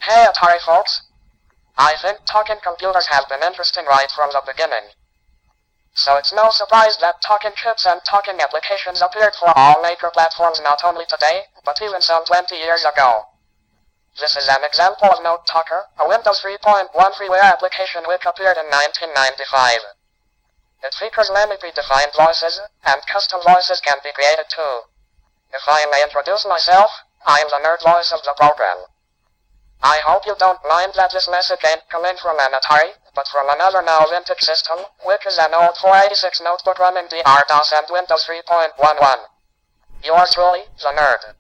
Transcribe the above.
Hey Atari folks. I think talking computers have been interesting right from the beginning. So it's no surprise that talking chips and talking applications appeared for all major platforms not only today, but even some 20 years ago. This is an example of Note Talker, a Windows 3.1 freeware application which appeared in 1995. It features many predefined voices, and custom voices can be created too. If I may introduce myself, I am the nerd voice of the program. I hope you don't mind that this message ain't coming from an Atari, but from another now vintage system, which is an old 486 notebook running DR-DOS and Windows 3.11. Yours truly, the nerd.